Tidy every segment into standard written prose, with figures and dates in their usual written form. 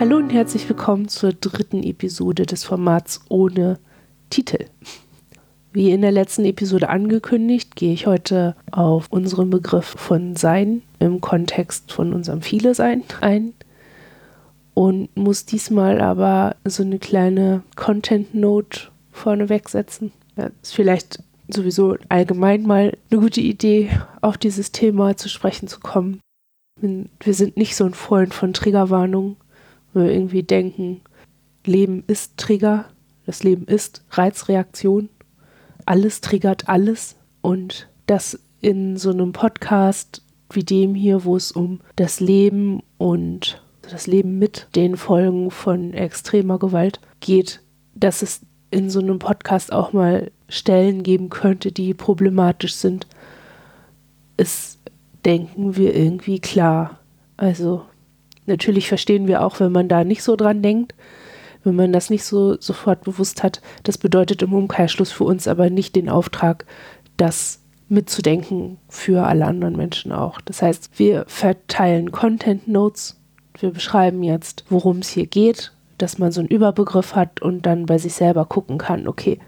Hallo und herzlich willkommen zur 3. Episode des Formats ohne Titel. Wie in der letzten Episode angekündigt, gehe ich heute auf unseren Begriff von Sein im Kontext von unserem Viele-Sein ein und muss diesmal aber so eine kleine Content-Note vorneweg setzen. Ja, ist vielleicht sowieso allgemein mal eine gute Idee, auf dieses Thema zu sprechen zu kommen. Wir sind nicht so ein Freund von Triggerwarnungen, weil wir irgendwie denken, Leben ist Trigger, das Leben ist Reizreaktion, alles triggert alles. Und das in so einem Podcast wie dem hier, wo es um das Leben und das Leben mit den Folgen von extremer Gewalt geht, dass es in so einem Podcast auch mal Stellen geben könnte, die problematisch sind, ist, denken wir, irgendwie klar. Also natürlich verstehen wir auch, wenn man da nicht so dran denkt, wenn man das nicht so sofort bewusst hat. Das bedeutet im Umkehrschluss für uns aber nicht den Auftrag, das mitzudenken für alle anderen Menschen auch. Das heißt, wir verteilen Content Notes, wir beschreiben jetzt, worum es hier geht, dass man so einen Überbegriff hat und dann bei sich selber gucken kann, okay,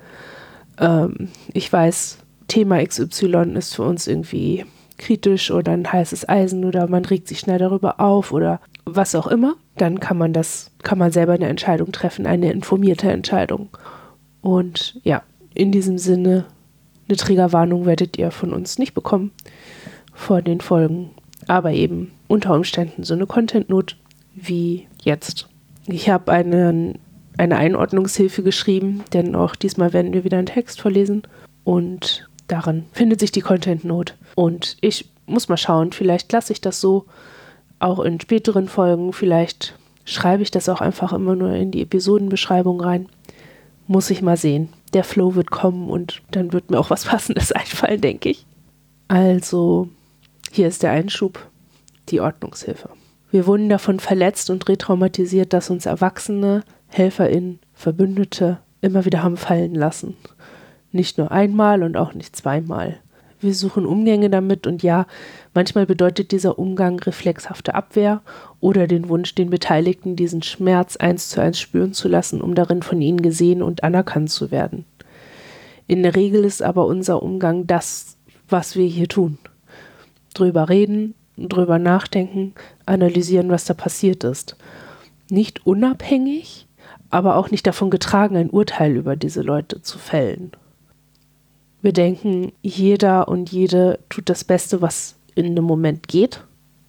ich weiß, Thema XY ist für uns irgendwie kritisch oder ein heißes Eisen oder man regt sich schnell darüber auf oder was auch immer, dann kann man selber eine Entscheidung treffen, eine informierte Entscheidung. Und ja, in diesem Sinne, eine Triggerwarnung werdet ihr von uns nicht bekommen vor den Folgen, aber eben unter Umständen so eine Content-Note wie jetzt. Ich habe eine Einordnungshilfe geschrieben, denn auch diesmal werden wir wieder einen Text vorlesen und darin findet sich die Content-Note. Und ich muss mal schauen, vielleicht lasse ich das so auch in späteren Folgen, vielleicht schreibe ich das auch einfach immer nur in die Episodenbeschreibung rein. Muss ich mal sehen. Der Flow wird kommen und dann wird mir auch was Passendes einfallen, denke ich. Also, hier ist der Einschub, die Ordnungshilfe. Wir wurden davon verletzt und retraumatisiert, dass uns Erwachsene, HelferInnen, Verbündete immer wieder haben fallen lassen. Nicht nur einmal und auch nicht zweimal. Wir suchen Umgänge damit und ja, manchmal bedeutet dieser Umgang reflexhafte Abwehr oder den Wunsch, den Beteiligten diesen Schmerz 1:1 spüren zu lassen, um darin von ihnen gesehen und anerkannt zu werden. In der Regel ist aber unser Umgang das, was wir hier tun. Drüber reden, drüber nachdenken, analysieren, was da passiert ist. Nicht unabhängig, aber auch nicht davon getragen, ein Urteil über diese Leute zu fällen. Wir denken, jeder und jede tut das Beste, was in einem Moment geht.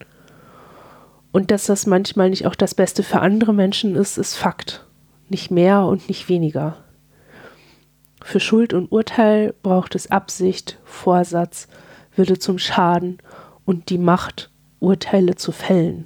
Und dass das manchmal nicht auch das Beste für andere Menschen ist, ist Fakt. Nicht mehr und nicht weniger. Für Schuld und Urteil braucht es Absicht, Vorsatz, Wille zum Schaden und die Macht, Urteile zu fällen.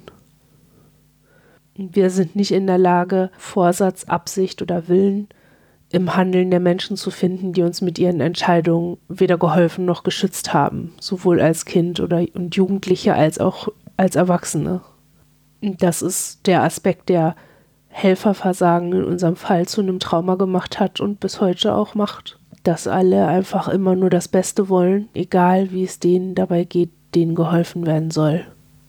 Wir sind nicht in der Lage, Vorsatz, Absicht oder Willen im Handeln der Menschen zu finden, die uns mit ihren Entscheidungen weder geholfen noch geschützt haben, sowohl als Kind und Jugendliche als auch als Erwachsene. Das ist der Aspekt, der Helferversagen in unserem Fall zu einem Trauma gemacht hat und bis heute auch macht. Dass alle einfach immer nur das Beste wollen, egal wie es denen dabei geht, denen geholfen werden soll.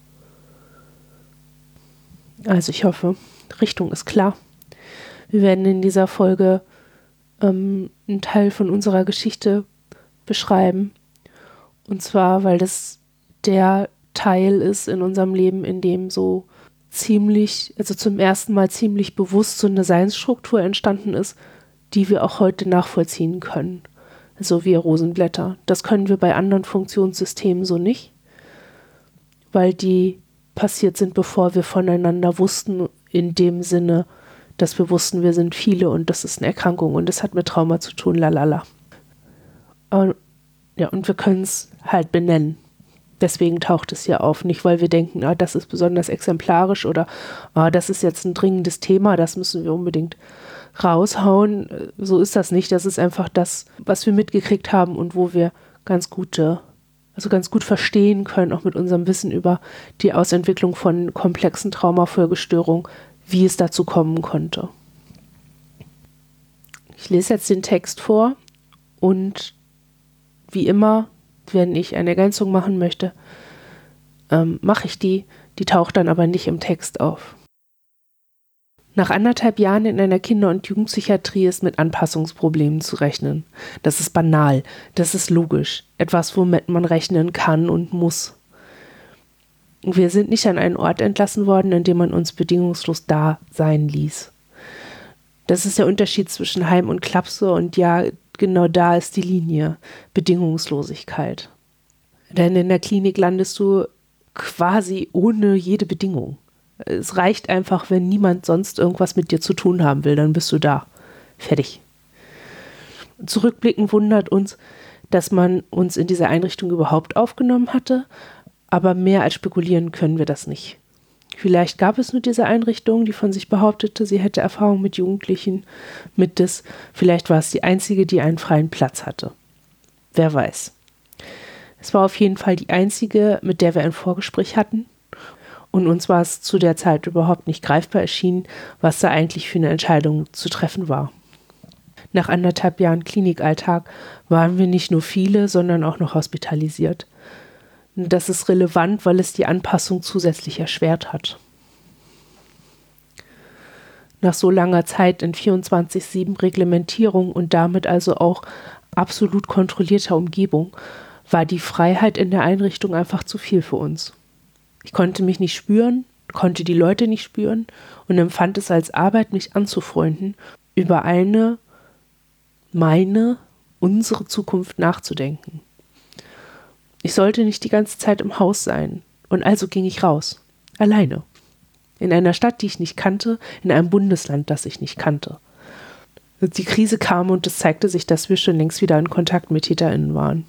Also ich hoffe, Richtung ist klar. Wir werden in dieser Folge einen Teil von unserer Geschichte beschreiben. Und zwar, weil das der Teil ist in unserem Leben, in dem so zum ersten Mal ziemlich bewusst so eine Seinsstruktur entstanden ist, die wir auch heute nachvollziehen können. Also wir Rosenblätter. Das können wir bei anderen Funktionssystemen so nicht, weil die passiert sind, bevor wir voneinander wussten, in dem Sinne, dass wir wussten, wir sind viele und das ist eine Erkrankung und das hat mit Trauma zu tun, lalala. Und wir können es halt benennen. Deswegen taucht es hier auf. Nicht, weil wir denken, das ist besonders exemplarisch oder das ist jetzt ein dringendes Thema, das müssen wir unbedingt raushauen. So ist das nicht. Das ist einfach das, was wir mitgekriegt haben und wo wir ganz gut verstehen können, auch mit unserem Wissen über die Ausentwicklung von komplexen Traumafolgestörungen, wie es dazu kommen konnte. Ich lese jetzt den Text vor und wie immer, wenn ich eine Ergänzung machen möchte, mache ich die taucht dann aber nicht im Text auf. Nach 1,5 Jahren in einer Kinder- und Jugendpsychiatrie ist mit Anpassungsproblemen zu rechnen. Das ist banal, das ist logisch, etwas, womit man rechnen kann und muss. Wir sind nicht an einen Ort entlassen worden, in dem man uns bedingungslos da sein ließ. Das ist der Unterschied zwischen Heim und Klapse und ja, genau da ist die Linie, Bedingungslosigkeit. Denn in der Klinik landest du quasi ohne jede Bedingung. Es reicht einfach, wenn niemand sonst irgendwas mit dir zu tun haben will, dann bist du da. Fertig. Zurückblickend wundert uns, dass man uns in diese Einrichtung überhaupt aufgenommen hatte, aber mehr als spekulieren können wir das nicht. Vielleicht gab es nur diese Einrichtung, die von sich behauptete, sie hätte Erfahrung mit Jugendlichen, mit DIS. Vielleicht war es die einzige, die einen freien Platz hatte. Wer weiß. Es war auf jeden Fall die einzige, mit der wir ein Vorgespräch hatten. Und uns war es zu der Zeit überhaupt nicht greifbar erschienen, was da eigentlich für eine Entscheidung zu treffen war. Nach 1,5 Jahren Klinikalltag waren wir nicht nur viele, sondern auch noch hospitalisiert. Das ist relevant, weil es die Anpassung zusätzlich erschwert hat. Nach so langer Zeit in 24/7 Reglementierung und damit also auch absolut kontrollierter Umgebung war die Freiheit in der Einrichtung einfach zu viel für uns. Ich konnte mich nicht spüren, konnte die Leute nicht spüren und empfand es als Arbeit, mich anzufreunden, über unsere Zukunft nachzudenken. Ich sollte nicht die ganze Zeit im Haus sein und also ging ich raus, alleine. In einer Stadt, die ich nicht kannte, in einem Bundesland, das ich nicht kannte. Die Krise kam und es zeigte sich, dass wir schon längst wieder in Kontakt mit TäterInnen waren.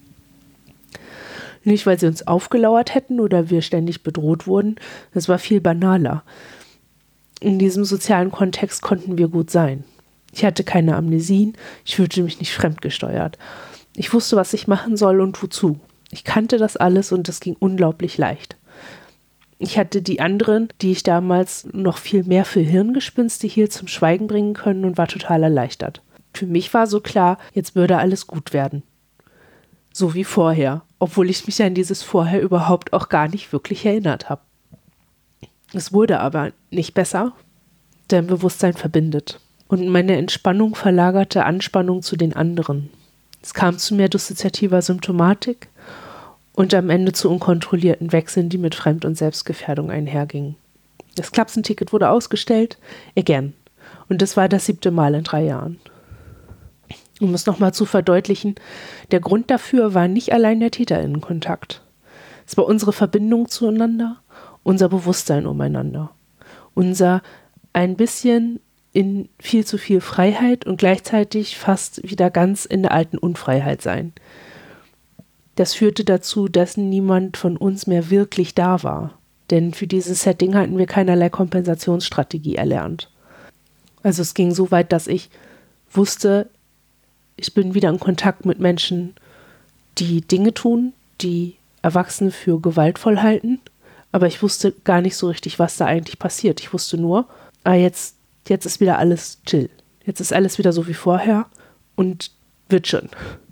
Nicht, weil sie uns aufgelauert hätten oder wir ständig bedroht wurden, es war viel banaler. In diesem sozialen Kontext konnten wir gut sein. Ich hatte keine Amnesien, ich fühlte mich nicht fremdgesteuert. Ich wusste, was ich machen soll und wozu. Ich kannte das alles und es ging unglaublich leicht. Ich hatte die anderen, die ich damals noch viel mehr für Hirngespinste hier zum Schweigen bringen können und war total erleichtert. Für mich war so klar, jetzt würde alles gut werden. So wie vorher, obwohl ich mich an dieses Vorher überhaupt auch gar nicht wirklich erinnert habe. Es wurde aber nicht besser, denn Bewusstsein verbindet. Und meine Entspannung verlagerte Anspannung zu den anderen. Es kam zu mehr dissoziativer Symptomatik und am Ende zu unkontrollierten Wechseln, die mit Fremd- und Selbstgefährdung einhergingen. Das Klapsenticket wurde ausgestellt, again. Und das war das 7. Mal in 3 Jahren. Um es nochmal zu verdeutlichen, der Grund dafür war nicht allein der TäterInnenkontakt. Es war unsere Verbindung zueinander, unser Bewusstsein umeinander, unser ein bisschen in viel zu viel Freiheit und gleichzeitig fast wieder ganz in der alten Unfreiheit sein. Das führte dazu, dass niemand von uns mehr wirklich da war, denn für dieses Setting hatten wir keinerlei Kompensationsstrategie erlernt. Also es ging so weit, dass ich wusste, ich bin wieder in Kontakt mit Menschen, die Dinge tun, die Erwachsene für gewaltvoll halten, aber ich wusste gar nicht so richtig, was da eigentlich passiert. Ich wusste nur, jetzt ist wieder alles chill. Jetzt ist alles wieder so wie vorher und wird schon.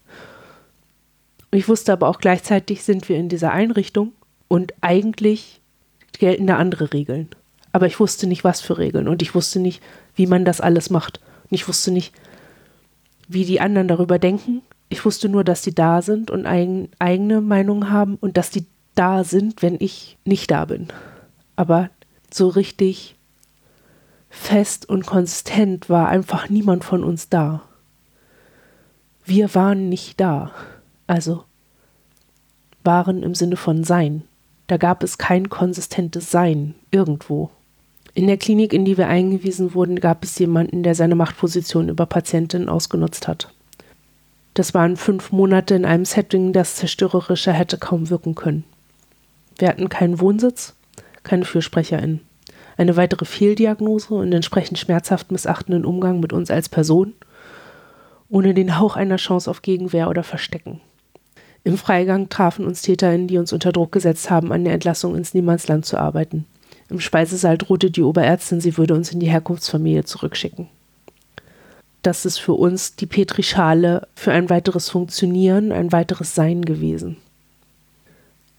Ich wusste aber auch gleichzeitig, sind wir in dieser Einrichtung und eigentlich gelten da andere Regeln. Aber ich wusste nicht, was für Regeln und ich wusste nicht, wie man das alles macht. Und ich wusste nicht, wie die anderen darüber denken. Ich wusste nur, dass die da sind und eigene Meinung haben und dass die da sind, wenn ich nicht da bin. Aber so richtig fest und konsistent war einfach niemand von uns da. Wir waren nicht da. Also waren im Sinne von Sein. Da gab es kein konsistentes Sein irgendwo. In der Klinik, in die wir eingewiesen wurden, gab es jemanden, der seine Machtposition über Patientinnen ausgenutzt hat. Das waren 5 Monate in einem Setting, das zerstörerischer hätte kaum wirken können. Wir hatten keinen Wohnsitz, keine FürsprecherInnen. Eine weitere Fehldiagnose und entsprechend schmerzhaft missachtenden Umgang mit uns als Person, ohne den Hauch einer Chance auf Gegenwehr oder Verstecken. Im Freigang trafen uns TäterInnen, die uns unter Druck gesetzt haben, an der Entlassung ins Niemandsland zu arbeiten. Im Speisesaal drohte die Oberärztin, sie würde uns in die Herkunftsfamilie zurückschicken. Das ist für uns die Petrischale für ein weiteres Funktionieren, ein weiteres Sein gewesen.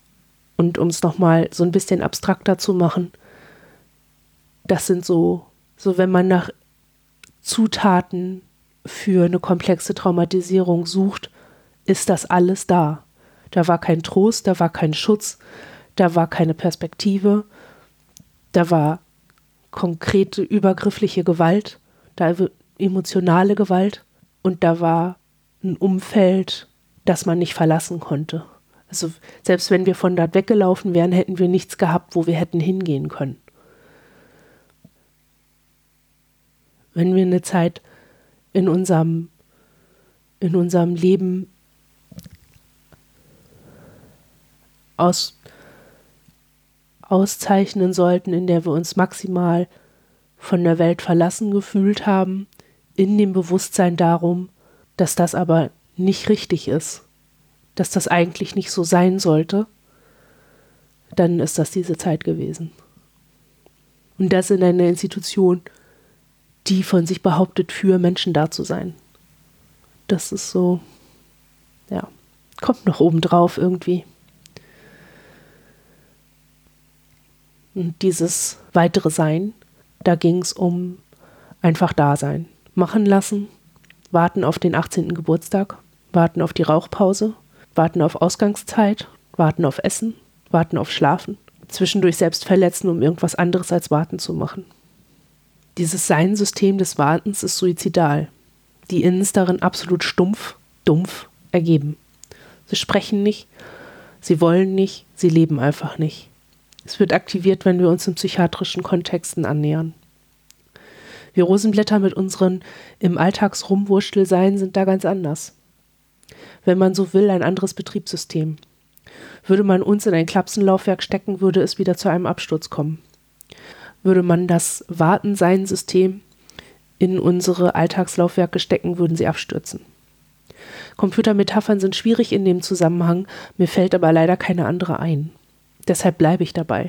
Und um es nochmal so ein bisschen abstrakter zu machen, das sind so So, wenn man nach Zutaten für eine komplexe Traumatisierung sucht, ist das alles da. Da war kein Trost, da war kein Schutz, da war keine Perspektive, da war konkrete übergriffliche Gewalt, da war emotionale Gewalt und da war ein Umfeld, das man nicht verlassen konnte. Also selbst wenn wir von dort weggelaufen wären, hätten wir nichts gehabt, wo wir hätten hingehen können. Wenn wir eine Zeit in unserem Leben auszeichnen sollten, in der wir uns maximal von der Welt verlassen gefühlt haben, in dem Bewusstsein darum, dass das aber nicht richtig ist, dass das eigentlich nicht so sein sollte, dann ist das diese Zeit gewesen. Und das in einer Institution, die von sich behauptet, für Menschen da zu sein. Das ist so, ja, kommt noch obendrauf irgendwie. Und dieses weitere Sein, da ging es um einfach Dasein. Machen lassen, warten auf den 18. Geburtstag, warten auf die Rauchpause, warten auf Ausgangszeit, warten auf Essen, warten auf Schlafen, zwischendurch selbst verletzen, um irgendwas anderes als warten zu machen. Dieses Seinsystem des Wartens ist suizidal. Die Innen ist darin absolut stumpf, dumpf, ergeben. Sie sprechen nicht, sie wollen nicht, sie leben einfach nicht. Es wird aktiviert, wenn wir uns in psychiatrischen Kontexten annähern. Wir Rosenblätter mit unseren im Alltagsrumwurstelsein sind da ganz anders. Wenn man so will, ein anderes Betriebssystem. Würde man uns in ein Klapsenlaufwerk stecken, würde es wieder zu einem Absturz kommen. Würde man das Warten-Sein-System in unsere Alltagslaufwerke stecken, würden sie abstürzen. Computermetaphern sind schwierig in dem Zusammenhang, mir fällt aber leider keine andere ein. Deshalb bleibe ich dabei.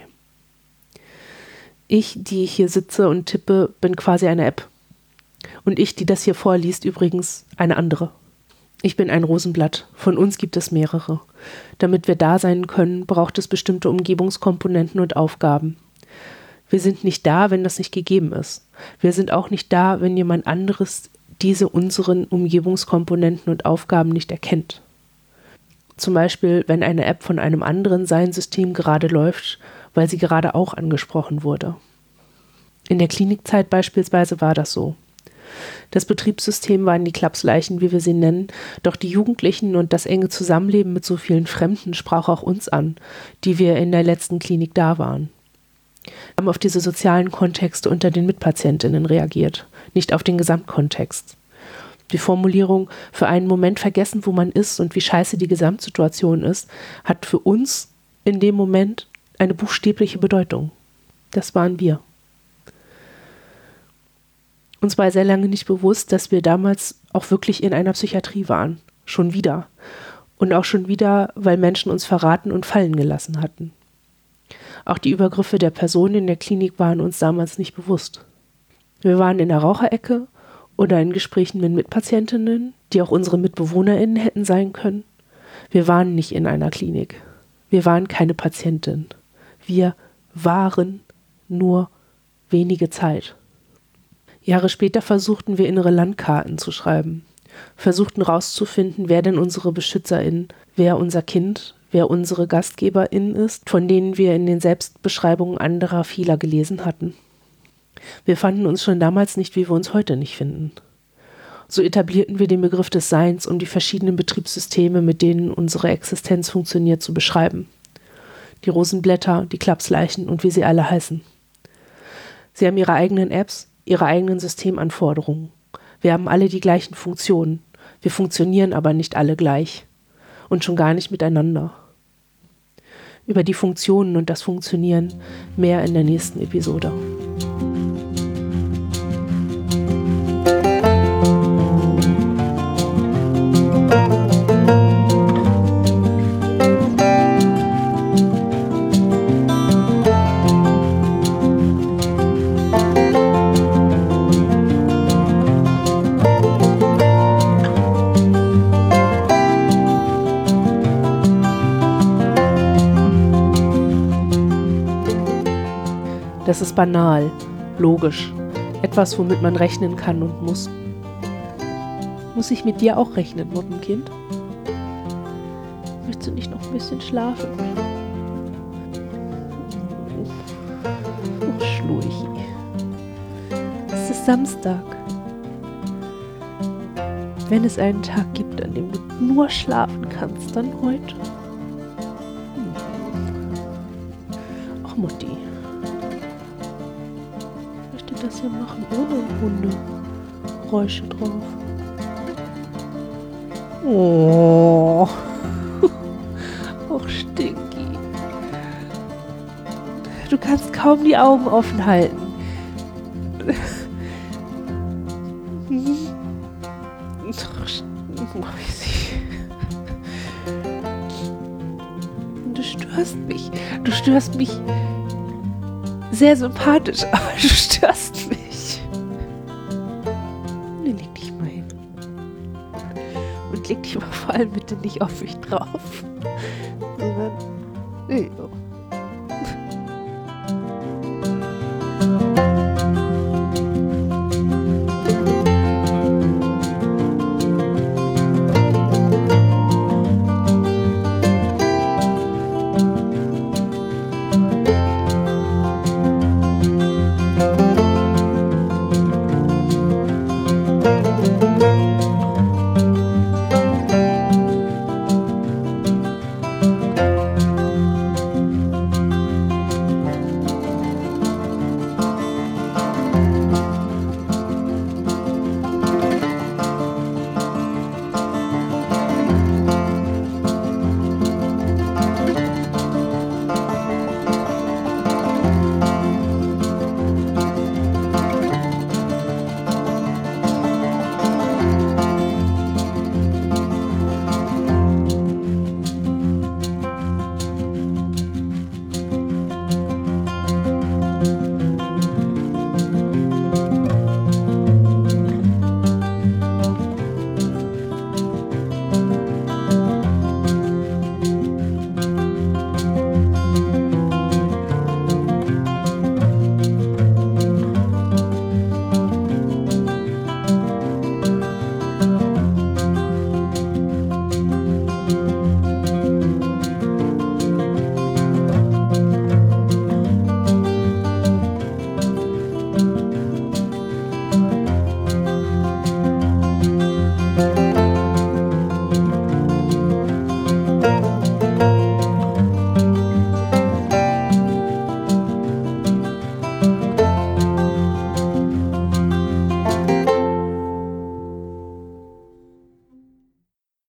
Ich, die hier sitze und tippe, bin quasi eine App. Und ich, die das hier vorliest, übrigens eine andere. Ich bin ein Rosenblatt. Von uns gibt es mehrere. Damit wir da sein können, braucht es bestimmte Umgebungskomponenten und Aufgaben. Wir sind nicht da, wenn das nicht gegeben ist. Wir sind auch nicht da, wenn jemand anderes diese unseren Umgebungskomponenten und Aufgaben nicht erkennt. Zum Beispiel, wenn eine App von einem anderen Seinsystem gerade läuft, weil sie gerade auch angesprochen wurde. In der Klinikzeit beispielsweise war das so. Das Betriebssystem waren die Klapsleichen, wie wir sie nennen, doch die Jugendlichen und das enge Zusammenleben mit so vielen Fremden sprach auch uns an, die wir in der letzten Klinik da waren. Wir haben auf diese sozialen Kontexte unter den Mitpatientinnen reagiert, nicht auf den Gesamtkontext. Die Formulierung für einen Moment vergessen, wo man ist und wie scheiße die Gesamtsituation ist, hat für uns in dem Moment eine buchstäbliche Bedeutung. Das waren wir. Uns war sehr lange nicht bewusst, dass wir damals auch wirklich in einer Psychiatrie waren. Schon wieder. Und auch schon wieder, weil Menschen uns verraten und fallen gelassen hatten. Auch die Übergriffe der Personen in der Klinik waren uns damals nicht bewusst. Wir waren in der Raucherecke oder in Gesprächen mit Mitpatientinnen, die auch unsere MitbewohnerInnen hätten sein können. Wir waren nicht in einer Klinik. Wir waren keine Patientin. Wir waren nur wenige Zeit. Jahre später versuchten wir innere Landkarten zu schreiben, versuchten rauszufinden, wer denn unsere BeschützerInnen, wer unser Kind, wer unsere GastgeberInnen ist, von denen wir in den Selbstbeschreibungen anderer vieler gelesen hatten. Wir fanden uns schon damals nicht, wie wir uns heute nicht finden. So etablierten wir den Begriff des Seins, um die verschiedenen Betriebssysteme, mit denen unsere Existenz funktioniert, zu beschreiben. Die Rosenblätter, die Klapsleichen und wie sie alle heißen. Sie haben ihre eigenen Apps, ihre eigenen Systemanforderungen. Wir haben alle die gleichen Funktionen. Wir funktionieren aber nicht alle gleich. Und schon gar nicht miteinander. Über die Funktionen und das Funktionieren mehr in der nächsten Episode. Das ist banal, logisch, etwas, womit man rechnen kann und muss. Muss ich mit dir auch rechnen, Mottenkind? Möchtest du nicht noch ein bisschen schlafen? Oh, Schlurchi. Es ist Samstag. Wenn es einen Tag gibt, an dem du nur schlafen kannst, dann heute. Ach, Mutti. Ich möchte das ja machen ohne Hundegeräusche drauf. Oh. Och, Stinky. Du kannst kaum die Augen offen halten. Du störst mich sehr sympathisch, aber du störst mich. Nee, leg dich mal hin. Und leg dich mal vor allem bitte nicht auf mich drauf. Sondern, nee,